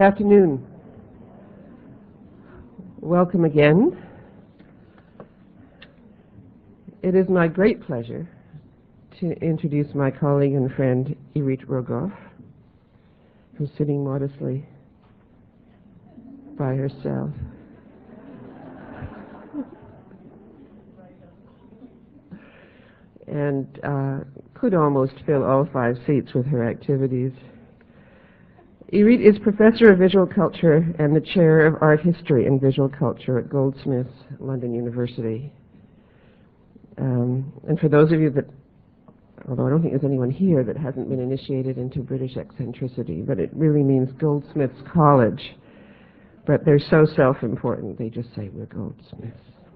Afternoon. Welcome again. It is my great pleasure to introduce my colleague and friend, Irit Rogoff, who's sitting modestly by herself. And could almost fill all 5 seats with her activities. Irit is Professor of Visual Culture and the Chair of Art History and Visual Culture at Goldsmiths, London University. And for those of you that, although I don't think there's anyone here that hasn't been initiated into British eccentricity, but it really means Goldsmiths College. But they're so self-important, they just say, we're Goldsmiths.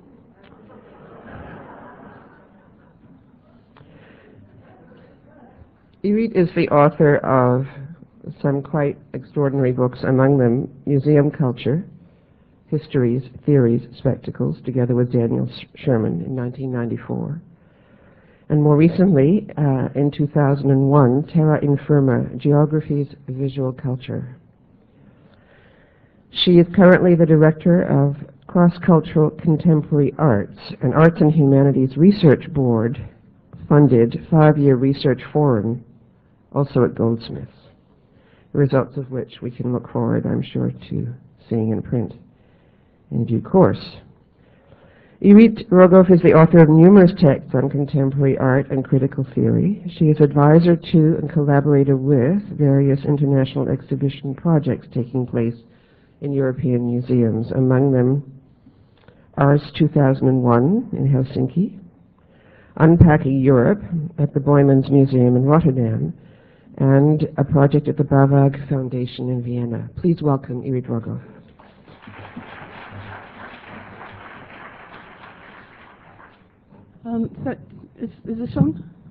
Irit is the author of some quite extraordinary books, among them Museum Culture, Histories, Theories, Spectacles, together with Daniel Sherman in 1994. And more recently, in 2001, Terra Infirma, Geographies of Visual Culture. She is currently the Director of Cross-Cultural Contemporary Arts, an Arts and Humanities Research Board funded 5-year research forum, also at Goldsmiths, the results of which we can look forward, I'm sure, to seeing in print in due course. Irit Rogoff is the author of numerous texts on contemporary art and critical theory. She is advisor to and collaborator with various international exhibition projects taking place in European museums, among them Ars 2001 in Helsinki, Unpacking Europe at the Boijmans Museum in Rotterdam, and a project at the Bavag Foundation in Vienna. Please welcome Irit Rogoff. So is this on?